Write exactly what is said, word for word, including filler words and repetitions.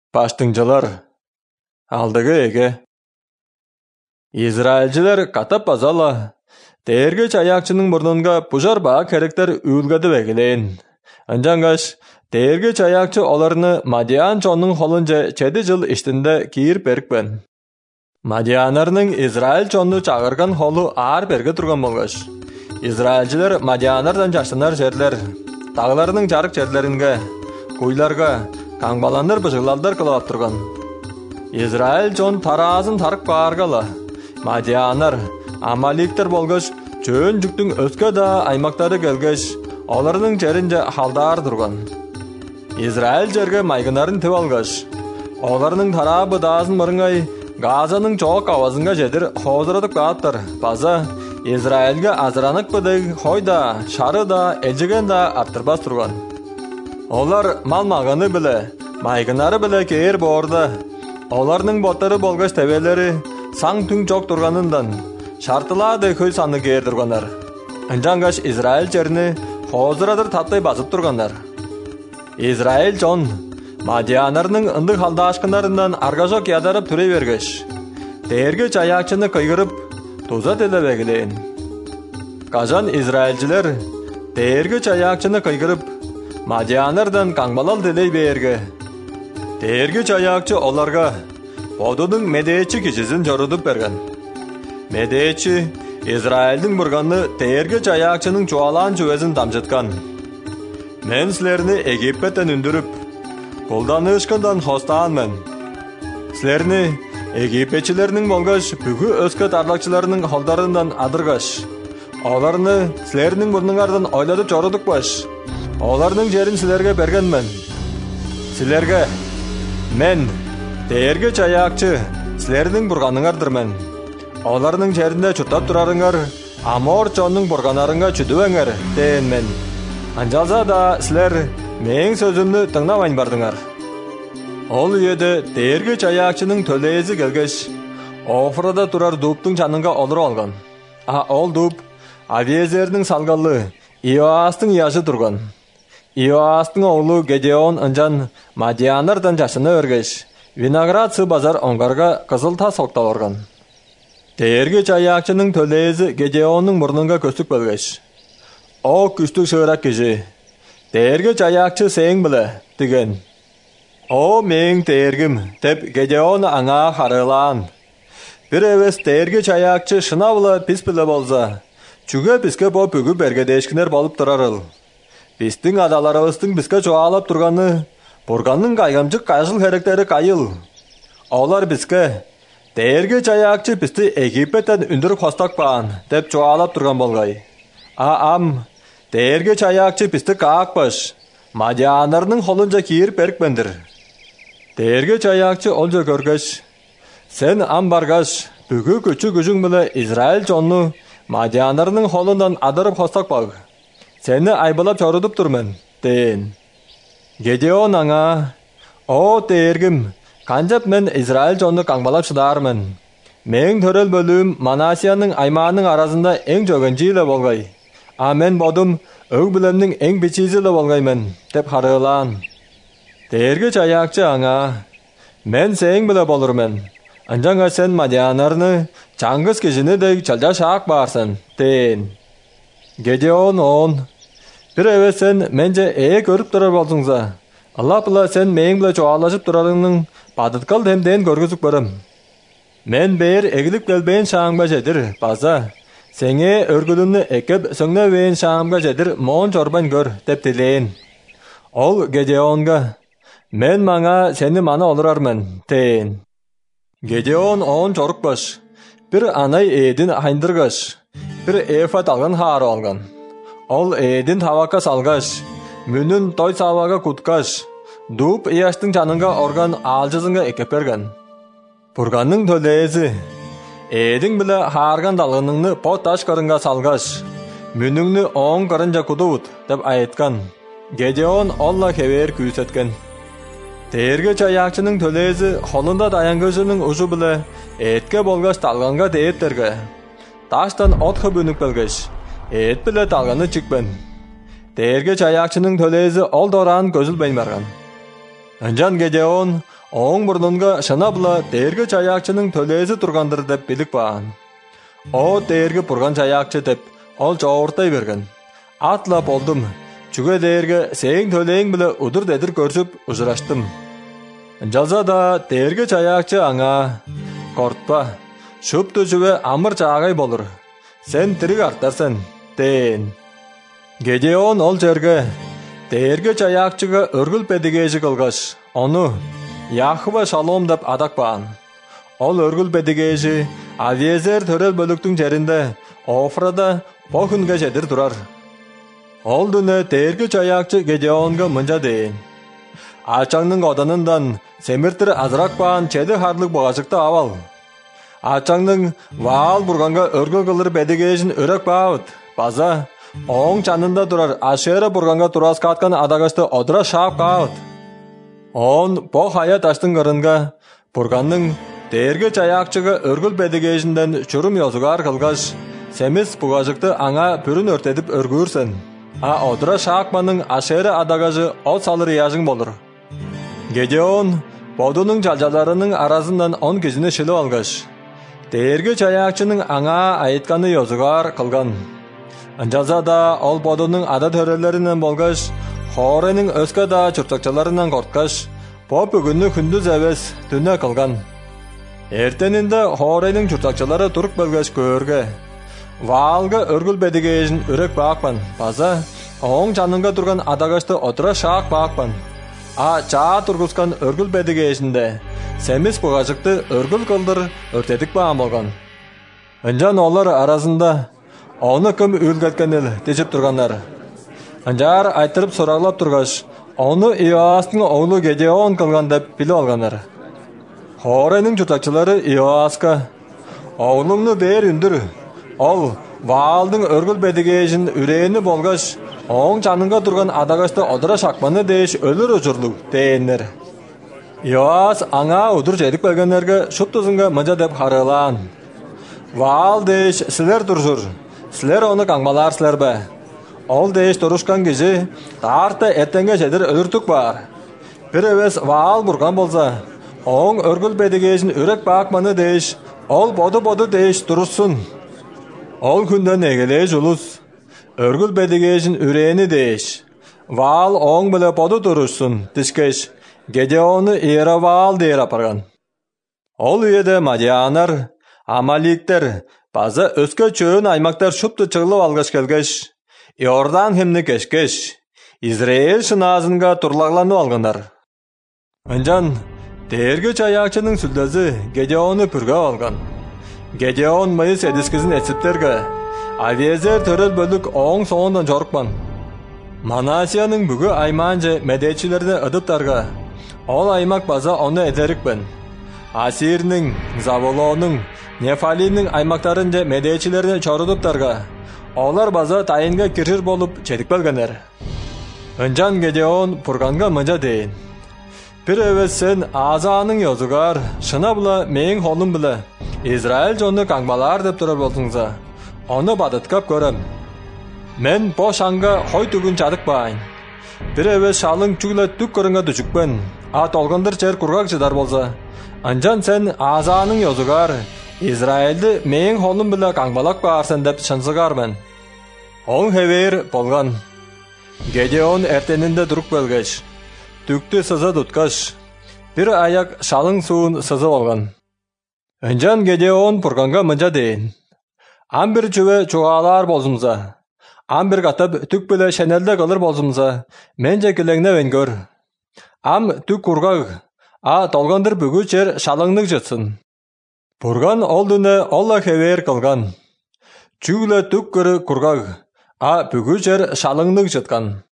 Baştıncılar, aldığı ege. İsrailciler katap bazala, değergeç ayakçının burnunga pujar bağa kerekler ülgedi begileyin. Ancangaş, değergeç ayakçı olarını Madian çonun holunca çedi jıl iştinde kiyir berikben. Madianarının İsrail çonunu çağırgan holu ağır berge turgan bolgaş. İsrailciler Madianardan jaştınar жерler, dağlarının jarık жерleringe, kuylarga, kаңбаландар быжыглалдар кылып турган. Израиль жон таразын тарып баргала. Мадианар, Амаликтер болгоч, чөн жүктүң өскө да аймактары келгеш, алардын жеринде халдар турган. Израиль жерге майгынарын теп алгаш, алардын тарабы дасын мырыңай, Газанын чоок авазынга жетир хозуратып кааттар. База Израильге азыранык быдыг хойда, шары да, элжеген да арттырбас турган. Олар малмағаны біле, майгынары біле кейер борды. Оларның боттары болғаш тәбелері саң түң чок тұрғанындан шартылады көй саны кейер тұрғанар. Анжангаш Израиль жеріні хозырадыр таттай басып тұрғанар. Израиль жон Мадианарның ындық халда ашқынарынан аргажок ядарып түре бергеш. Дээргеч аяқчыны кыйгырып, туза теле бегілейін. Кажан Израильчилер дээргеч аяқчыны кыйгырып, Мадианардан каңбалал делей берге. Дээргеч аяқчы оларға Бодудың медеечі кишисін жорудып берген. Медеечі Израилдің бұрғаны дээргеч аяқчының чуалан жүвезін дамжыткан. Мен сілеріні Египеттен үндіріп, қолданы ұшқындан хостаған мен. Сілеріні Египетчілерінің болғаш бүгі өскөт арлақчыларының холдарынан адырғаш. Оларыны сілерінің бұрныңардан ойладып жорудық баш. Олардың жерін сілерге берген мен. Сілерге, мен, дээргеч аяқчы, сілердің бұрғаныңардыр мен. Олардың жерінде чүттап тұрарыңар, Амор чонның бұрғанарыңа чүдуәңер, дейін мен. Анжалса да сілер, мен сөзімді тыңнамайн бардыңар. Ол үйеді дээргеч аяқчының төлейізі келгеш, Офрада тұрар дуптың жаныңға олыр алған. А ол дуп, Авиезердің салғалы, Иоастың яшы тұрған. Иоастың оğlu Гедеон ынжан Мадианардан жашыны өргеш, виноград сы базар оңғарға қызыл тас оқтал орған. Дээргеч аяқчының төлейізі Гедеонның мұрныңға көстік бөлгеш. О күштік шығырақ кежі, дээргеч аяқчы сең білі, деген. О мен дээргім, деп Гедеон аңа қарылан. Бір әвес дээргеч аяқчы шына бұлы піс білі болса, чүге бізге бо бүгі бергедешкінер болып тұрарыл. Бістің адаларыбыстың бізге жоғалап тұрғаны, бұрғанның қайғамчық қайшыл керектері қайыл. Олар бізге, дээргеч аяқчы бізді Египеттен үндіріп хостақ баған, деп жоғалап тұрған болғай. А-ам, дээргеч аяқчы бізді қақ баш, Мадианарының холынжа кейір берікбендір. Дээргеч аяқчы олжа көргеш, сен ам баргаш, бүгі күчі күжің білі Израиль жонны Мадианарының холындан адырып хостақ баг. Сені айбылап жорудып тұрмен, дейін. Гедеон аңа, о дээргім, қанжап мен Израиль жонны қаңбалап шыдармын. Мен төрел бөлім Манасияның аймағының арасында ең жөгін жейлі болғай. А мен бодым өг білімнің ең бечизілі болғаймен, деп қарылан. Дээргеч аяқчы аңа, мен сең білі болырмен. Анжаңа сен Мадианарны чаңғыз кешіні дек чалжа шақ барсын, дейін. Гедеон он, бір әве сен менже әе көріп тұрар болсыңса, Алла бұла сен мейін біле жоғалашып тұрарыңның бадыткал демден көргізік бұрым. Мен бейір әгіліп келбейін шаңға жетір, база, сеңе өргілімні әкеп сөңне бейін шаңға жетір моң жорбан көр, деп тілейін. Ол Гедеонға, мен маңа сені мана олырармен, дейін. Гедеон он жорық баш, бір анай әйдін айндырғаш, бір эфат алған хары алған. Ол эйдин тавака салгаш, мүнін той саваға куткаш, дуп ияштың жаныңға орған алжызыңға екеп берген. Бұрғанның төлейізі, эйдің білі харған далғыныңны пот таш қырынға салгаш, мүніңні оң қырынжа кудуыт, деп айтқан. Гедеон олла кевер күйсеткен. Дээргеч аяқчының төлейізі холында даянгөжінің ұжы білі әйтке болғаш талғанға дейеттерге. Таштан отқы бөнік белгеш, әйт білі талғаны чікбен. Дээргеч аяқчының төлейізі ол доран көзіл бәймәрген. Ынжан Гедеон оң мұрнынға шына бұла дергі чаякчының төлесі тұрғандыр деп білік баған. О дергі бұрған чаякчы деп ол жауыртай берген. Атла болдым. Чүге дергі сең төлең білі ұдыр дедір көрсіп ұжыраштым. Жалза да дергі чаякчы аңа қортпа. Шөпті жүве амыр чағай болыр. Сен тірік артарсен, дейін. Гедеон ол жерге дергі чаякчыға өргіл бәдігежі қылғаш. Оны Яхва шалом деп адақ баған. Ол өргіл бәдігежі Авиезер төрел бөліктің жерінде Офрада бохынға жедір тұрар. Ол дүні дергі чаякчы Гедеонға мұнжа дейін. Ачаңның оданындан семіртір азырақ баған чеді харлық боғашықты авал. Ачаңның ваал бұрғанға өргіл қылыр бәдігежін өрек бауыт. База оң чанында тұрар ашері бұрғанға тұрас қатқан адағашты одыра шап қауыт. Он боқ хаят аштың ғырынға бұрғанның дергі чаякчыға өргіл бәдігежінден чүрім йозуғар қылғаш, семіз бұғажықты аңа бүрін өртедіп өргүрсен. А одыра шақманың ашері адағажы ол салыр яжың болыр. Гедеон бодының жалжаларының арасынан он кезіні шылы алғаш. Дергі чаякчының аңа айытқаны йозуғар қылған. Анжаза да ол бодының ада төрелерінен болғаш, хоренің өскі да чұртақчаларынан қорткаш, по бүгінні күндіз әвес түнне қылған. Ертенінде хоренің чұртақчалары тұрып бөлгаш көрге. Валға өргіл бәдігежін өрек бақпан. База, оң жаныңға тұрған адағашты отыра шақ бақпан. А чаа тұрғызған өргіл бәдігежінде семіз бұғажықты өргіл қылдыр өртедік баған болған. Үнжан олар арасында оны кім үлгәткен ел тежіп тұрғандар. Анжар айтырып сұрағылап тұрғаш, оны Иоастың оғлы Гедеон қылған деп білі алғандар. Хоренің чұртақчылары Иоасқа, оғлыңны бер үндір. Ол Ваалдың өргіл бәдігежін үрейіні болғаш, оң жаныңға тұрған адағашты одыра шақманы дейш өлір ұжырлу дейінлер. Иоас аңа ұдыр жедік бәлгенлерге шұп тұзынға мұнжа деп қарылан. Ваал дейш сілер тұржыр, сілер оны қаңмалар сілер бә. Ол дейш тұрышқан кежі, тарты әттенге жедір өліртік бар. Бір әвес Ваал бұрған болса, оң өргіл бәдігежін үрек бақманы дейш, ол боды-боды дейш тұрышсын. Ол күнден егелей жұлыс, өргіл бәдігежін үрейіні дейш. Ваал оң білі боды тұрышсын, тішкеш, Гедеоны ері Ваал дейір апарған. Ол үйеді Мадианар, Амаликтер, базы өскі чөйін аймақтар шүпті чығылып алғаш келгеш, Иордан хемні кешкеш, Израиль шыназынға тұрлағланы алғандар. Үнжан, дергі чаякчының сүлдәзі Гедеоны пүрге алған. Гедеон майыс әдіскізін әсіптерге, Авиезер төрел бөлік оң соңындан жорықпан. Манасияның бүгі айманжы мәдетчілерді ұдыптарға, ол аймақ база оны әдерікпен. Асирінің, Заволоның, Нефалинің аймақтарынжы мәдетчілерді чорыдыптарға, олар база тайынға кірір болып чедік бөлгенер. Үнжан Гедеон пұрғанға мұнжа дейін. Bir evet sen azanın yozugar, şına bula meyin holun bile. İsrail jonunu qangmalar dep turar bolsungza. Onu badıtkap görem. Men boş anga hoy tugün çadık bayın. Bir evet şalın çügle tük kırınga düşükben. At olgandır çer kurgak çıdar bolsa. Ancan sen azanın yozugar, İsrail'de meyin holun bile qangmalak bağırsan dep şınsıgar ben. On hever bolgan. Gedeon erteninde duruk bölgeç. Tüktü sızı tutkaş. Bir ayak şalın suun sızı olgan. Öncan Gedeon purganga mınca deyin. Am bir çüve çoğalar bolsumza. Am bir katıp tük bile şenelde kalır bolsumza. Mence kileğine ven gör. Am tük kurgag. A dolgandır bügü çer şalınlık jıtsın. Purgan oldunu olla hever kılgan. Çügle tük kırı kurgag. A bügü çer şalınlık jıtkan.